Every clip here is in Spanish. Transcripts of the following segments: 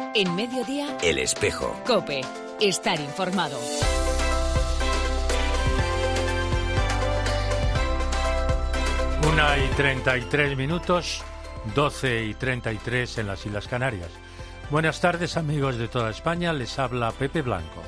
En Mediodía, El Espejo. COPE. Estar informado. Una y 33 minutos, 12:33 en las Islas Canarias. Buenas tardes, amigos de toda España. Les habla Pepe Blanco.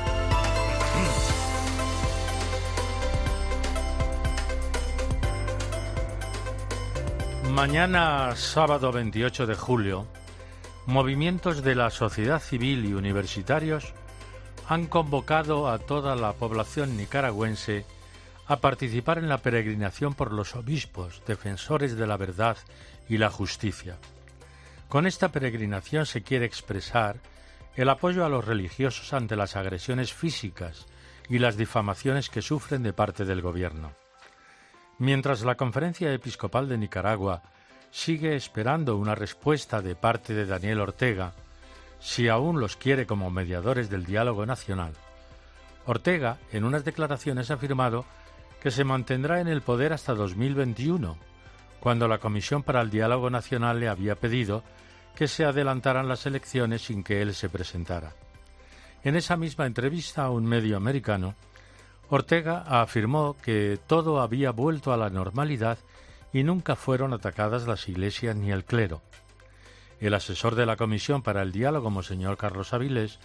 Mañana, sábado 28 de julio, movimientos de la sociedad civil y universitarios han convocado a toda la población nicaragüense a participar en la peregrinación por los obispos, defensores de la verdad y la justicia. Con esta peregrinación se quiere expresar el apoyo a los religiosos ante las agresiones físicas y las difamaciones que sufren de parte del gobierno. Mientras la Conferencia Episcopal de Nicaragua sigue esperando una respuesta de parte de Daniel Ortega, si aún los quiere como mediadores del diálogo nacional, Ortega, en unas declaraciones, ha afirmado que se mantendrá en el poder hasta 2021, cuando la Comisión para el Diálogo Nacional le había pedido que se adelantaran las elecciones sin que él se presentara. En esa misma entrevista a un medio americano, Ortega afirmó que todo había vuelto a la normalidad y nunca fueron atacadas las iglesias ni el clero. El asesor de la Comisión para el Diálogo, Monseñor Carlos Avilés,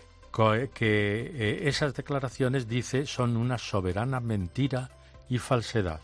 que esas declaraciones, dice, son una soberana mentira y falsedad.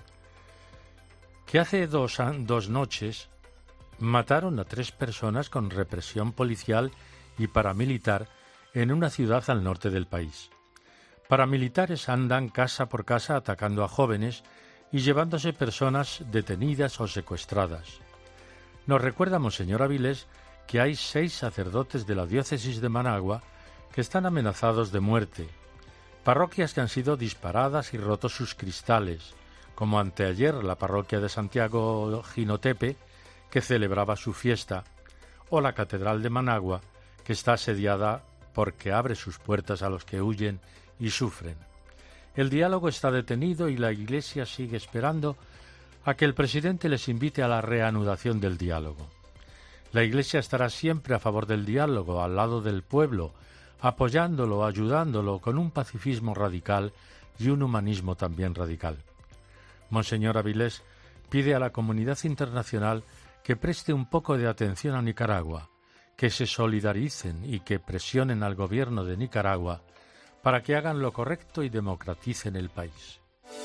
Que hace dos noches mataron a 3 personas con represión policial y paramilitar en una ciudad al norte del país. Paramilitares andan casa por casa atacando a jóvenes y llevándose personas detenidas o secuestradas. Nos recuerda Monseñor Avilés que hay 6 sacerdotes de la diócesis de Managua que están amenazados de muerte, parroquias que han sido disparadas y rotos sus cristales, como anteayer la parroquia de Santiago Jinotepe, que celebraba su fiesta, o la catedral de Managua, que está asediada porque abre sus puertas a los que huyen y sufren. El diálogo está detenido y la Iglesia sigue esperando a que el presidente les invite a la reanudación del diálogo. La Iglesia estará siempre a favor del diálogo, al lado del pueblo, apoyándolo, ayudándolo, con un pacifismo radical y un humanismo también radical. Monseñor Avilés pide a la comunidad internacional que preste un poco de atención a Nicaragua, que se solidaricen y que presionen al gobierno de Nicaragua para que hagan lo correcto y democraticen el país.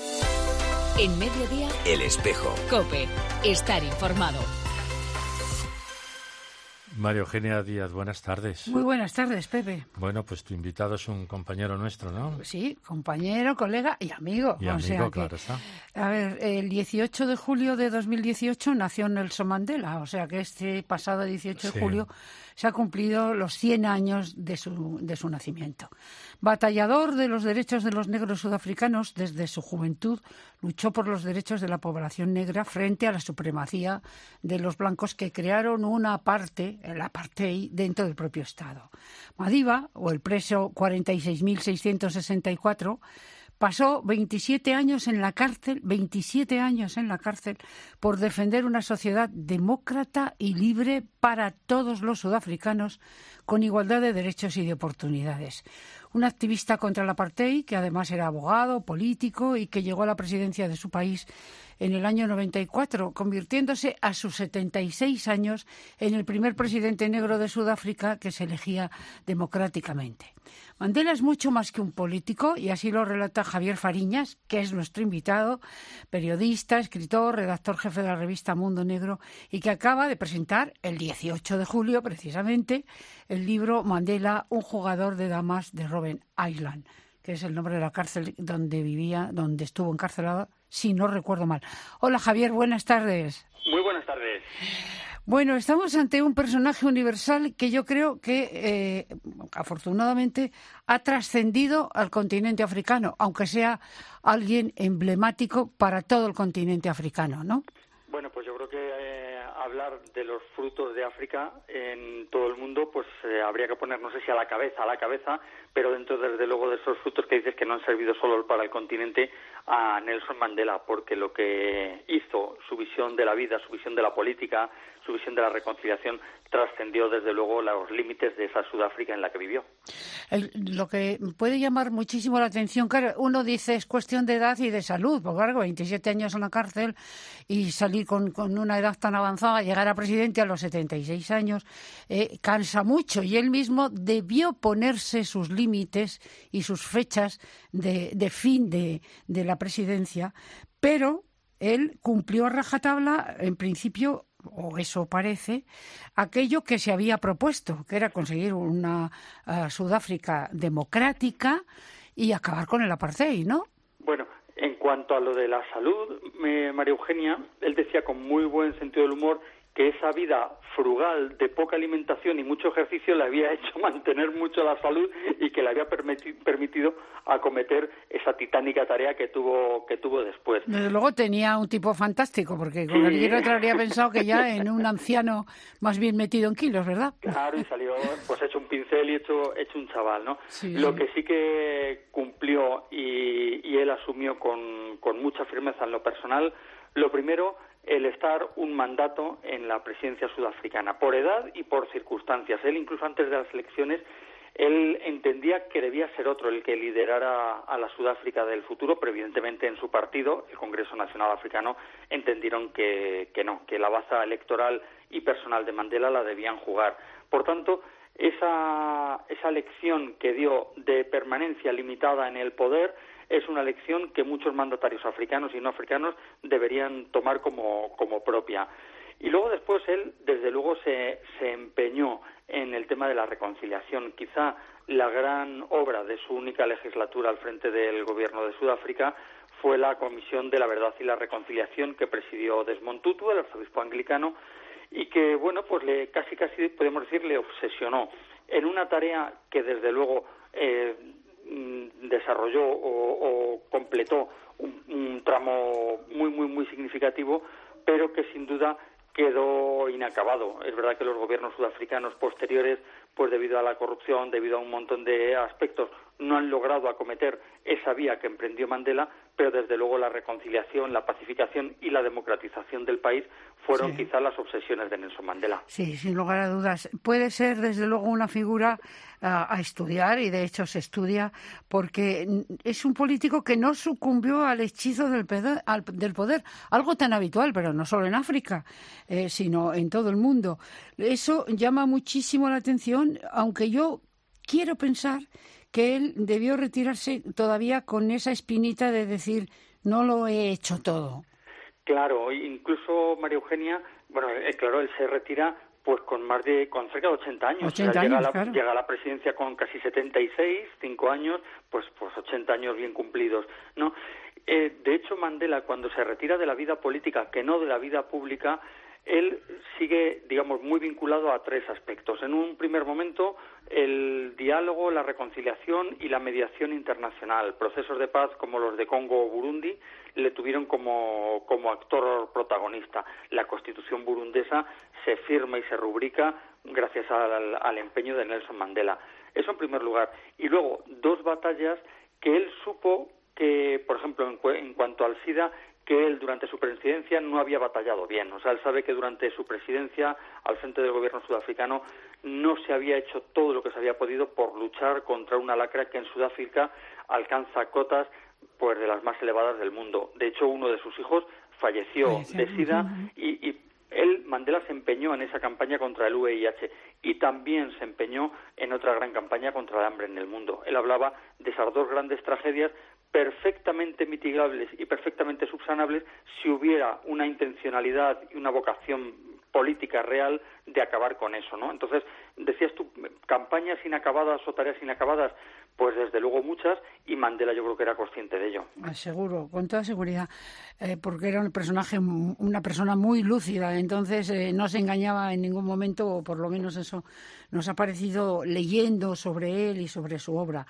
En Mediodía, El Espejo. COPE. Estar informado. María Eugenia Díaz, buenas tardes. Muy buenas tardes, Pepe. Bueno, pues tu invitado es un compañero nuestro, ¿no? Sí, compañero, colega y amigo. Y amigo, claro está. A ver, el 18 de julio de 2018 nació Nelson Mandela, o sea que este pasado 18 de julio se ha cumplido los 100 años de su nacimiento. Batallador de los derechos de los negros sudafricanos, desde su juventud luchó por los derechos de la población negra frente a la supremacía de los blancos que crearon una parte, el apartheid, dentro del propio Estado. Madiba, o el preso 46.664, pasó 27 años en la cárcel por defender una sociedad demócrata y libre para todos los sudafricanos con igualdad de derechos y de oportunidades. Un activista contra el apartheid que además era abogado, político y que llegó a la presidencia de su país en el año 94, convirtiéndose a sus 76 años en el primer presidente negro de Sudáfrica que se elegía democráticamente. Mandela es mucho más que un político, y así lo relata Javier Fariñas, que es nuestro invitado, periodista, escritor, redactor jefe de la revista Mundo Negro, y que acaba de presentar el 18 de julio, precisamente, el libro Mandela, un jugador de damas, de Robben Island, que es el nombre de la cárcel donde vivía, donde estuvo encarcelado, si no recuerdo mal. Hola, Javier, buenas tardes. Muy buenas tardes. Bueno, estamos ante un personaje universal que yo creo que, afortunadamente, ha trascendido al continente africano, aunque sea alguien emblemático para todo el continente africano, ¿no? Bueno, Bueno, pues yo creo que hablar de los frutos de África en todo el mundo, pues habría que poner, no sé si a la cabeza, pero dentro desde luego de esos frutos que dices que no han servido solo para el continente, a Nelson Mandela, porque lo que hizo, su visión de la vida, su visión de la política, su visión de la reconciliación, trascendió desde luego los límites de esa Sudáfrica en la que vivió. Lo que puede llamar muchísimo la atención, claro, uno dice es cuestión de edad y de salud, porque claro, 27 años en la cárcel y salir con una edad tan avanzada, llegar a presidente a los 76 años, cansa mucho, y él mismo debió ponerse sus límites y sus fechas de fin de la presidencia, pero él cumplió a rajatabla, en principio, o eso parece, aquello que se había propuesto, que era conseguir una Sudáfrica democrática y acabar con el apartheid, ¿no? Bueno, en cuanto a lo de la salud, María Eugenia, él decía con muy buen sentido del humor que esa vida frugal, de poca alimentación y mucho ejercicio, le había hecho mantener mucho la salud y que le había permitido acometer esa titánica tarea que tuvo después. Desde luego tenía un tipo fantástico, porque cualquier otro habría pensado que ya en un anciano más bien metido en kilos, ¿verdad? Claro, y salió pues hecho un pincel y hecho un chaval, ¿no? Sí. Lo que sí que cumplió y él asumió con mucha firmeza en lo personal, lo primero, el estar un mandato en la presidencia sudafricana, por edad y por circunstancias. Él, incluso antes de las elecciones, él entendía que debía ser otro el que liderara a la Sudáfrica del futuro, pero evidentemente en su partido, el Congreso Nacional Africano, entendieron que no, que la baza electoral y personal de Mandela la debían jugar. Por tanto, esa lección que dio de permanencia limitada en el poder es una lección que muchos mandatarios africanos y no africanos deberían tomar como propia. Y luego después él, desde luego, se empeñó en el tema de la reconciliación. Quizá la gran obra de su única legislatura al frente del gobierno de Sudáfrica fue la Comisión de la Verdad y la Reconciliación que presidió Desmond Tutu, el arzobispo anglicano, y que, bueno, pues casi podemos decir, le obsesionó en una tarea que desde luego desarrolló o completó un tramo muy significativo, pero que sin duda quedó inacabado. Es verdad que los gobiernos sudafricanos posteriores, pues debido a la corrupción, debido a un montón de aspectos, no han logrado acometer esa vía que emprendió Mandela, pero desde luego la reconciliación, la pacificación y la democratización del país fueron quizás las obsesiones de Nelson Mandela. Sí, sin lugar a dudas. Puede ser desde luego una figura a estudiar, y de hecho se estudia, porque es un político que no sucumbió al hechizo del poder, algo tan habitual, pero no solo en África, sino en todo el mundo. Eso llama muchísimo la atención, aunque yo quiero pensar que él debió retirarse todavía con esa espinita de decir, no lo he hecho todo. Claro, incluso María Eugenia, bueno, claro, él se retira pues con cerca de 80 años. 80 años, claro. Llega a la presidencia con casi 76, 5 años, pues 80 años bien cumplidos, ¿no? De hecho, Mandela, cuando se retira de la vida política, que no de la vida pública, él sigue, digamos, muy vinculado a tres aspectos. En un primer momento, el diálogo, la reconciliación y la mediación internacional. Procesos de paz como los de Congo o Burundi le tuvieron como actor protagonista. La constitución burundesa se firma y se rubrica gracias al empeño de Nelson Mandela. Eso en primer lugar. Y luego, dos batallas que él supo que, por ejemplo, en cuanto al SIDA, que él durante su presidencia no había batallado bien. O sea, él sabe que durante su presidencia al frente del gobierno sudafricano no se había hecho todo lo que se había podido por luchar contra una lacra que en Sudáfrica alcanza cotas pues de las más elevadas del mundo. De hecho, uno de sus hijos falleció de SIDA y él, Mandela, se empeñó en esa campaña contra el VIH y también se empeñó en otra gran campaña contra el hambre en el mundo. Él hablaba de esas dos grandes tragedias perfectamente mitigables y perfectamente subsanables si hubiera una intencionalidad y una vocación política real de acabar con eso, ¿no? Entonces, decías tú, campañas inacabadas o tareas inacabadas, pues desde luego muchas, y Mandela yo creo que era consciente de ello. Seguro, con toda seguridad, porque era una persona muy lúcida, entonces no se engañaba en ningún momento, o por lo menos eso nos ha parecido leyendo sobre él y sobre su obra.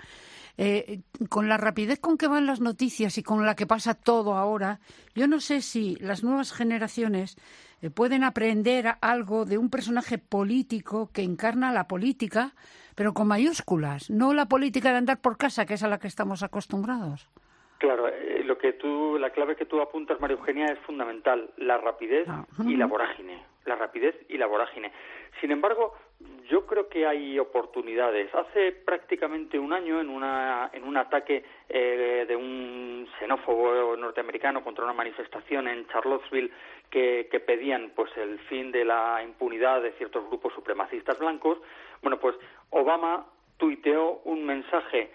Con la rapidez con que van las noticias y con la que pasa todo ahora, yo no sé si las nuevas generaciones pueden aprender algo de un personaje político que encarna la política, pero con mayúsculas, no la política de andar por casa, que es a la que estamos acostumbrados. Claro, la clave que tú apuntas, María Eugenia, es fundamental, la rapidez y la vorágine. La rapidez y la vorágine. Sin embargo, yo creo que hay oportunidades. Hace prácticamente un año, en un ataque de un xenófobo norteamericano contra una manifestación en Charlottesville que pedían pues el fin de la impunidad de ciertos grupos supremacistas blancos, bueno, pues Obama tuiteó un mensaje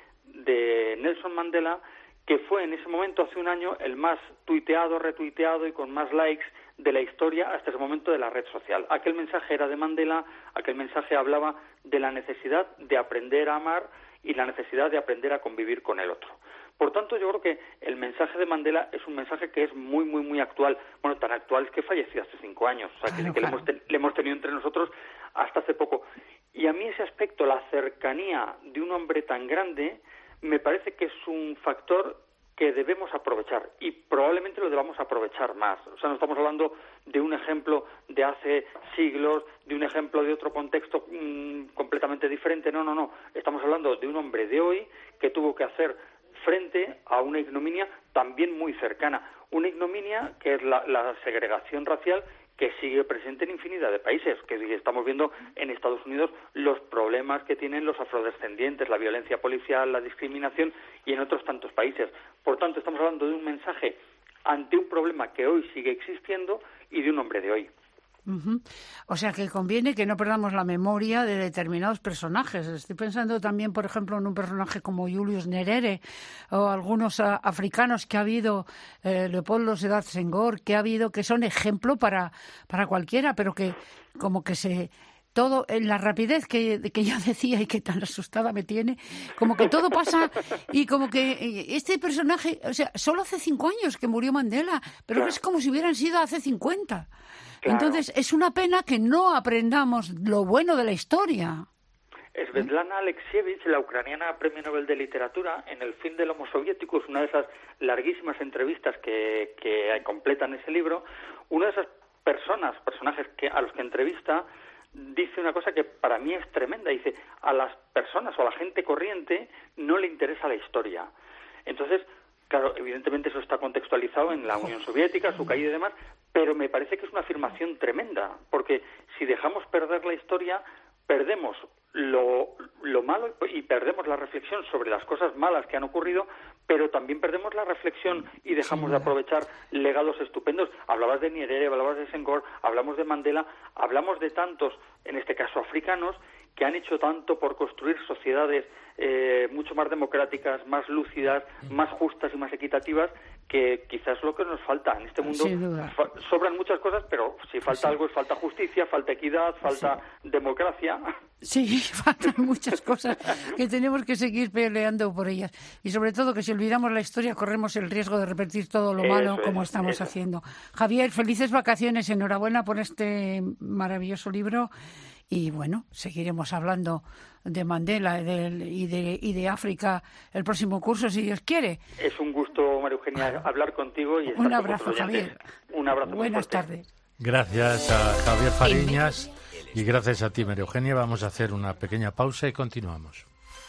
de Nelson Mandela que fue en ese momento, hace un año, el más tuiteado, retuiteado y con más likes de la historia hasta ese momento de la red social. Aquel mensaje era de Mandela, aquel mensaje hablaba de la necesidad de aprender a amar y la necesidad de aprender a convivir con el otro. Por tanto, yo creo que el mensaje de Mandela es un mensaje que es muy, muy, muy actual. Bueno, tan actual que falleció hace 5 años. O sea, que le hemos tenido entre nosotros hasta hace poco. Y a mí ese aspecto, la cercanía de un hombre tan grande, me parece que es un factor que debemos aprovechar y probablemente lo debamos aprovechar más. O sea, no estamos hablando de un ejemplo de hace siglos, de un ejemplo de otro contexto completamente diferente. No. Estamos hablando de un hombre de hoy que tuvo que hacer frente a una ignominia también muy cercana. Una ignominia que es la segregación racial que sigue presente en infinidad de países, que estamos viendo en Estados Unidos los problemas que tienen los afrodescendientes, la violencia policial, la discriminación y en otros tantos países. Por tanto, estamos hablando de un mensaje ante un problema que hoy sigue existiendo y de un hombre de hoy. Uh-huh. O sea que conviene que no perdamos la memoria de determinados personajes. Estoy pensando también, por ejemplo, en un personaje como Julius Nyerere o algunos africanos que ha habido, Leopoldo Sédar Senghor, que son ejemplo para cualquiera, pero que como que todo en la rapidez que yo decía y que tan asustada me tiene, como que todo pasa y como que este personaje, o sea, solo hace 5 años que murió Mandela, pero claro, es como si hubieran sido hace 50. Claro. Entonces, es una pena que no aprendamos lo bueno de la historia. Svetlana Alexievich, la ucraniana premio Nobel de Literatura, en El fin del Homo soviético, es una de esas larguísimas entrevistas que completan ese libro. Una de esas personajes a los que entrevista, dice una cosa que para mí es tremenda. Dice, a las personas o a la gente corriente no le interesa la historia. Entonces, claro, evidentemente eso está contextualizado en la Unión Soviética, su caída y demás, pero me parece que es una afirmación tremenda, porque si dejamos perder la historia, perdemos lo malo y perdemos la reflexión sobre las cosas malas que han ocurrido, pero también perdemos la reflexión y dejamos de aprovechar legados estupendos. Hablabas de Nyerere, hablabas de Senghor, hablamos de Mandela, hablamos de tantos, en este caso africanos, que han hecho tanto por construir sociedades mucho más democráticas, más lúcidas, más justas y más equitativas, que quizás lo que nos falta. En este mundo sobran muchas cosas, pero si falta algo, falta justicia, falta equidad, falta democracia. Sí, faltan muchas cosas que tenemos que seguir peleando por ellas. Y sobre todo que si olvidamos la historia corremos el riesgo de repetir todo lo malo como estamos haciendo. Javier, felices vacaciones, enhorabuena por este maravilloso libro. Y bueno, seguiremos hablando de Mandela y de África el próximo curso, si Dios quiere. Es un gusto, María Eugenia, hablar contigo. Y un abrazo, Javier. Un abrazo. Buenas tardes. Gracias a Javier Fariñas y gracias a ti, María Eugenia. Vamos a hacer una pequeña pausa y continuamos.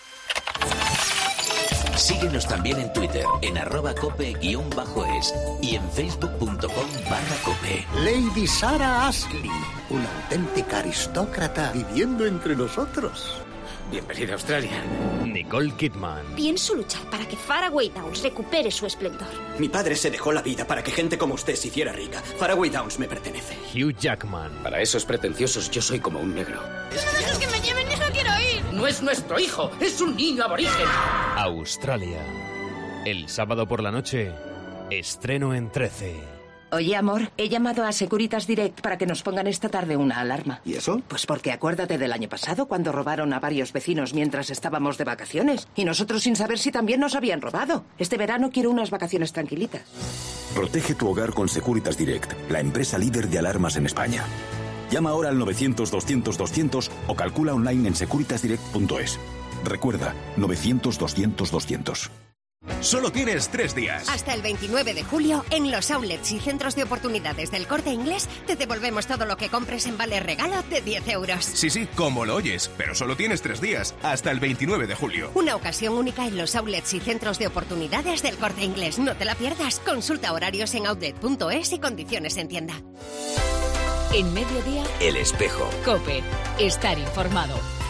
Síguenos también en Twitter, en @cope_es y en facebook.com/cope. Lady Sarah Ashley, una auténtica aristócrata viviendo entre nosotros. Bienvenida a Australia. Nicole Kidman. Pienso luchar para que Faraway Downs recupere su esplendor. Mi padre se dejó la vida para que gente como usted se hiciera rica. Faraway Downs me pertenece. Hugh Jackman. Para esos pretenciosos yo soy como un negro. ¡No dejes que me lleven! ¡No quiero ir! No es nuestro hijo, es un niño aborigen. Australia. El sábado por la noche, estreno en 13. Oye, amor, he llamado a Securitas Direct para que nos pongan esta tarde una alarma. ¿Y eso? Pues porque acuérdate del año pasado cuando robaron a varios vecinos mientras estábamos de vacaciones. Y nosotros sin saber si también nos habían robado. Este verano quiero unas vacaciones tranquilitas. Protege tu hogar con Securitas Direct, la empresa líder de alarmas en España. Llama ahora al 900-200-200 o calcula online en securitasdirect.es. Recuerda, 900-200-200. Solo tienes 3 días. Hasta el 29 de julio, en los outlets y centros de oportunidades del Corte Inglés, te devolvemos todo lo que compres en vale regalo de 10 euros. Sí, como lo oyes, pero solo tienes 3 días, hasta el 29 de julio. Una ocasión única en los outlets y centros de oportunidades del Corte Inglés. No te la pierdas. Consulta horarios en outlet.es y condiciones en tienda. En Mediodía, El Espejo. COPE. Estar informado.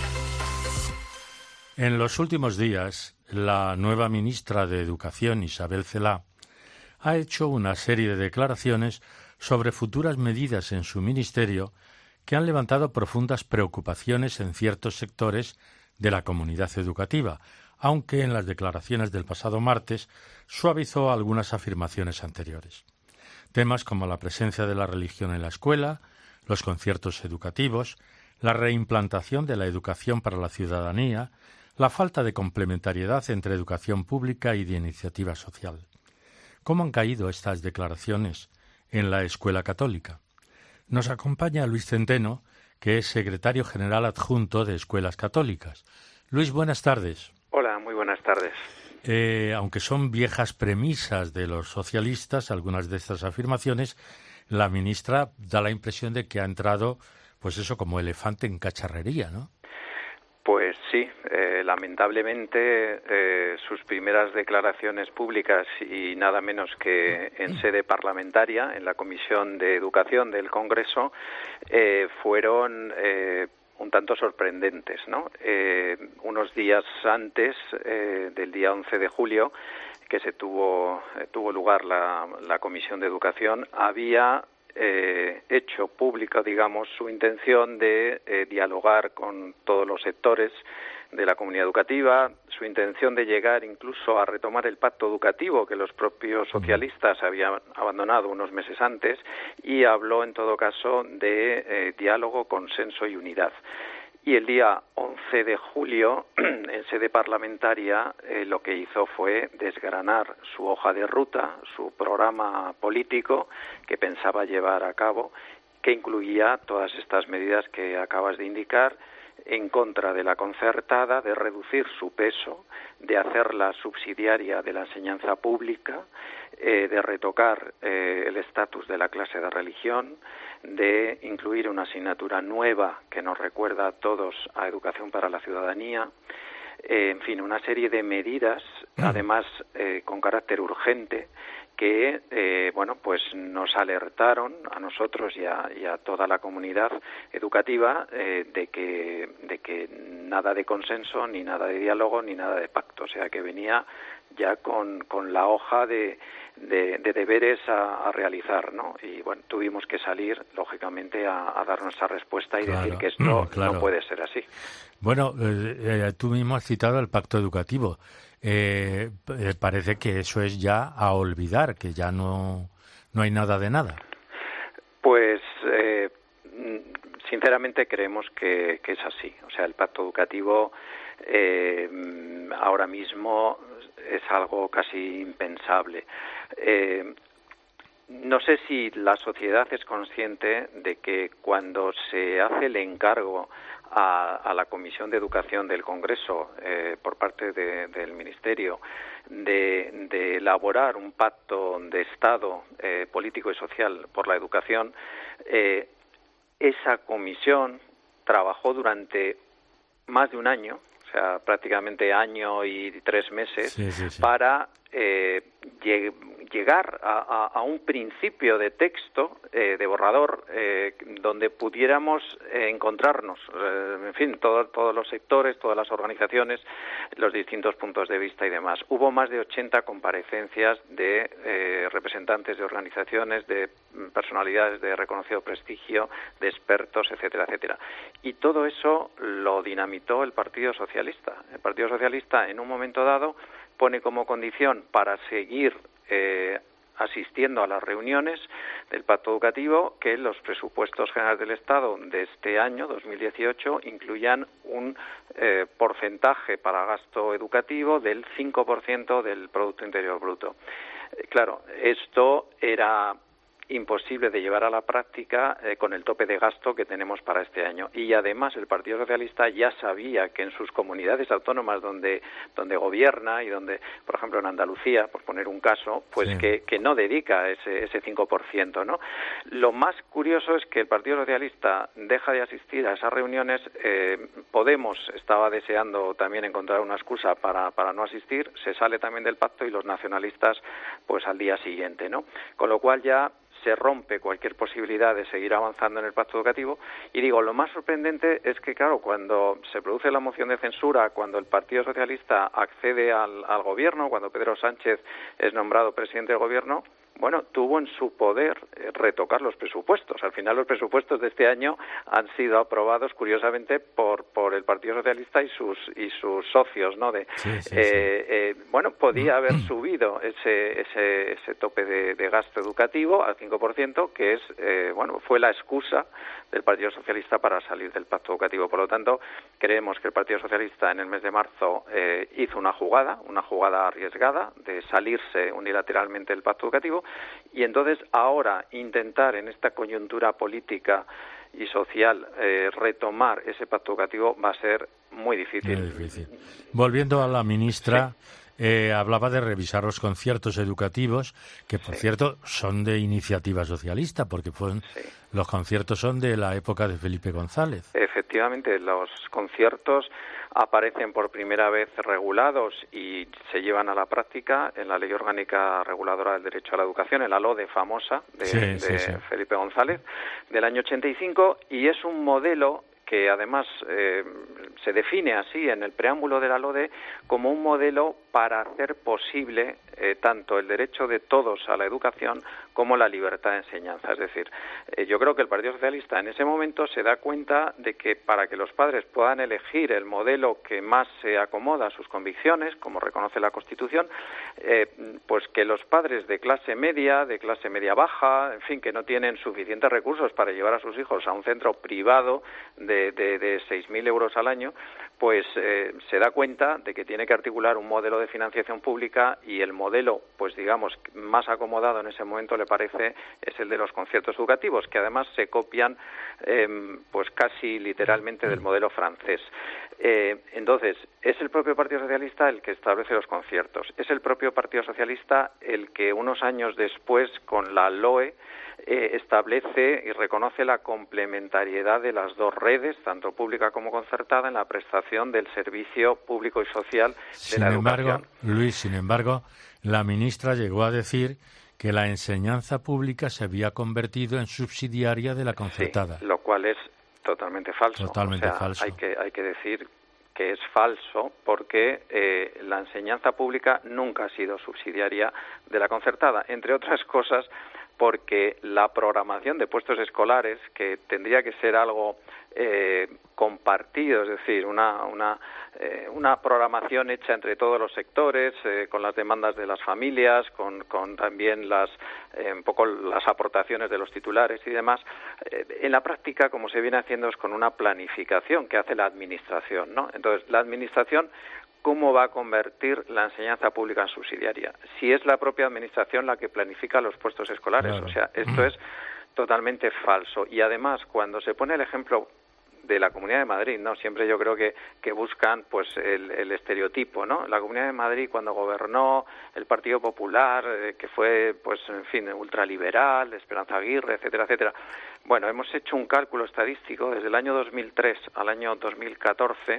En los últimos días, la nueva ministra de Educación, Isabel Celaá, ha hecho una serie de declaraciones sobre futuras medidas en su ministerio que han levantado profundas preocupaciones en ciertos sectores de la comunidad educativa, aunque en las declaraciones del pasado martes suavizó algunas afirmaciones anteriores. Temas como la presencia de la religión en la escuela, los conciertos educativos, la reimplantación de la educación para la ciudadanía, la falta de complementariedad entre educación pública y de iniciativa social. ¿Cómo han caído estas declaraciones en la escuela católica? Nos acompaña Luis Centeno, que es secretario general adjunto de Escuelas Católicas. Luis, buenas tardes. Hola, muy buenas tardes. Aunque son viejas premisas de los socialistas, algunas de estas afirmaciones, la ministra da la impresión de que ha entrado, pues eso, como elefante en cacharrería, ¿no? Pues sí, lamentablemente sus primeras declaraciones públicas y nada menos que en sede parlamentaria, en la Comisión de Educación del Congreso, fueron un tanto sorprendentes, ¿no? Unos días antes del día 11 de julio, que tuvo lugar la Comisión de Educación, había hecho pública, digamos, su intención de dialogar con todos los sectores de la comunidad educativa, su intención de llegar incluso a retomar el pacto educativo que los propios socialistas habían abandonado unos meses antes, y habló en todo caso de diálogo, consenso y unidad. Y el día 11 de julio, en sede parlamentaria, lo que hizo fue desgranar su hoja de ruta, su programa político que pensaba llevar a cabo, que incluía todas estas medidas que acabas de indicar, en contra de la concertada, de reducir su peso, de hacerla subsidiaria de la enseñanza pública, de retocar el estatus de la clase de religión, de incluir una asignatura nueva que nos recuerda a todos a educación para la ciudadanía, en fin, una serie de medidas, además con carácter urgente, que pues nos alertaron a nosotros y a toda la comunidad educativa de que nada de consenso, ni nada de diálogo, ni nada de pacto, o sea que venía ya con la hoja de deberes a realizar, ¿no? Y bueno, tuvimos que salir, lógicamente, a dar nuestra respuesta y decir que esto no puede ser así. Bueno, tú mismo has citado el pacto educativo. Parece que eso es ya a olvidar, que ya no hay nada de nada. Pues sinceramente creemos que es así. O sea, el pacto educativo ahora mismo es algo casi impensable. No sé si la sociedad es consciente de que cuando se hace el encargo a la Comisión de Educación del Congreso por parte del Ministerio de elaborar un pacto de Estado político y social por la educación, esa comisión trabajó durante más de un año, o sea, prácticamente año y 3 meses, para llegar a un principio de texto, de borrador, donde pudiéramos encontrarnos, en fin, todos los sectores, todas las organizaciones, los distintos puntos de vista y demás. Hubo más de 80 comparecencias de representantes de organizaciones, de personalidades de reconocido prestigio, de expertos, etcétera, etcétera. Y todo eso lo dinamitó el Partido Socialista. El Partido Socialista, en un momento dado, pone como condición para seguir asistiendo a las reuniones del Pacto Educativo, que los presupuestos generales del Estado de este año, 2018, incluyan un porcentaje para gasto educativo del 5% del Producto Interior Bruto. Claro, esto era imposible de llevar a la práctica con el tope de gasto que tenemos para este año. Y además el Partido Socialista ya sabía que en sus comunidades autónomas donde gobierna y donde, por ejemplo, en Andalucía, por poner un caso, pues sí, que no dedica ese 5%, ¿no? Lo más curioso es que el Partido Socialista deja de asistir a esas reuniones. Podemos estaba deseando también encontrar una excusa para no asistir, se sale también del pacto y los nacionalistas pues al día siguiente, ¿no? Con lo cual ya se rompe cualquier posibilidad de seguir avanzando en el pacto educativo. Y digo, lo más sorprendente es que, claro, cuando se produce la moción de censura, cuando el Partido Socialista accede al gobierno, cuando Pedro Sánchez es nombrado presidente del gobierno, bueno, tuvo en su poder retocar los presupuestos. Al final los presupuestos de este año han sido aprobados, curiosamente, por el Partido Socialista y sus socios, ¿no? Bueno, podía haber subido ese tope de gasto educativo al 5%, que es, fue la excusa del Partido Socialista para salir del pacto educativo. Por lo tanto, creemos que el Partido Socialista en el mes de marzo hizo una jugada arriesgada de salirse unilateralmente del pacto educativo, y entonces ahora intentar en esta coyuntura política y social retomar ese pacto educativo va a ser muy difícil. Muy difícil. Volviendo a la ministra, hablaba de revisar los conciertos educativos, que por cierto son de iniciativa socialista, porque los conciertos son de la época de Felipe González. Efectivamente, los conciertos aparecen por primera vez regulados y se llevan a la práctica en la Ley Orgánica Reguladora del Derecho a la Educación, en la LODE famosa de Felipe González, del año 85, y es un modelo que además se define así en el preámbulo de la LODE como un modelo para hacer posible tanto el derecho de todos a la educación como la libertad de enseñanza. Es decir, yo creo que el Partido Socialista en ese momento se da cuenta de que para que los padres puedan elegir el modelo que más se acomoda a sus convicciones, como reconoce la Constitución, pues que los padres de clase media baja, en fin, que no tienen suficientes recursos para llevar a sus hijos a un centro privado de 6.000 euros al año, pues se da cuenta de que tiene que articular un modelo de financiación pública, y el modelo, pues digamos, más acomodado en ese momento le parece es el de los conciertos educativos, que además se copian pues casi literalmente del modelo francés. Entonces, es el propio Partido Socialista el que establece los conciertos. Es el propio Partido Socialista el que unos años después, con la LOE, establece y reconoce la complementariedad de las dos redes, tanto pública como concertada, en la prestación del servicio público y social de la educación. Sin embargo, la ministra llegó a decir que la enseñanza pública se había convertido en subsidiaria de la concertada. Sí, lo cual es totalmente falso. Falso. Hay que decir que es falso, porque la enseñanza pública nunca ha sido subsidiaria de la concertada, entre otras cosas porque la programación de puestos escolares, que tendría que ser algo compartido, es decir, una programación hecha entre todos los sectores, con las demandas de las familias, con también un poco las aportaciones de los titulares y demás. En la práctica, como se viene haciendo, es con una planificación que hace la Administración, ¿no? Entonces, la Administración, ¿cómo va a convertir la enseñanza pública en subsidiaria? Si es la propia Administración la que planifica los puestos escolares. Claro. O sea, esto es totalmente falso. Y además, cuando se pone el ejemplo de la Comunidad de Madrid, ¿no? Siempre yo creo que buscan pues el estereotipo, ¿no? La Comunidad de Madrid, cuando gobernó el Partido Popular, que fue, pues, en fin, ultraliberal, Esperanza Aguirre, etcétera, etcétera. Bueno, hemos hecho un cálculo estadístico. Desde el año 2003 al año 2014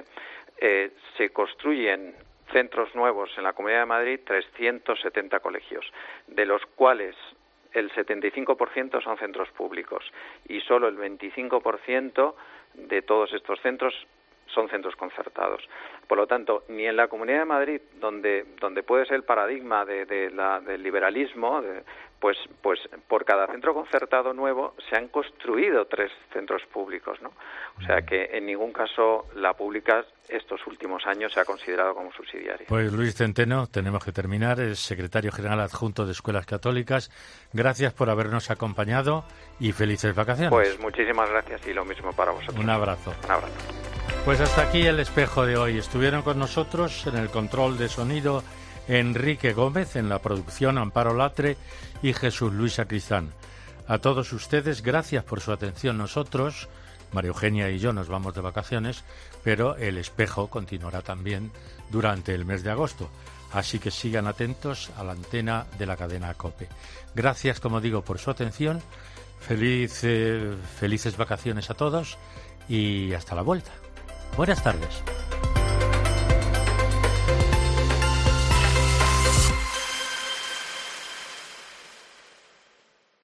se construyen centros nuevos en la Comunidad de Madrid, 370 colegios, de los cuales el 75% son centros públicos, y solo el 25% de todos estos centros son centros concertados. Por lo tanto, ni en la Comunidad de Madrid, donde puede ser el paradigma del liberalismo, pues por cada centro concertado nuevo se han construido 3 centros públicos, ¿no? O sea que en ningún caso la pública estos últimos años se ha considerado como subsidiaria. Pues Luis Centeno, tenemos que terminar, es secretario general adjunto de Escuelas Católicas. Gracias por habernos acompañado y felices vacaciones. Pues muchísimas gracias y lo mismo para vosotros. Un abrazo. Un abrazo. Pues hasta aquí el espejo de hoy. Estuvieron con nosotros en el control de sonido Enrique Gómez, en la producción Amparo Latre y Jesús Luis Sacristán. A todos ustedes, gracias por su atención. Nosotros, María Eugenia y yo, nos vamos de vacaciones, pero el espejo continuará también durante el mes de agosto. Así que sigan atentos a la antena de la cadena COPE. Gracias, como digo, por su atención. Felices vacaciones a todos y hasta la vuelta. Buenas tardes.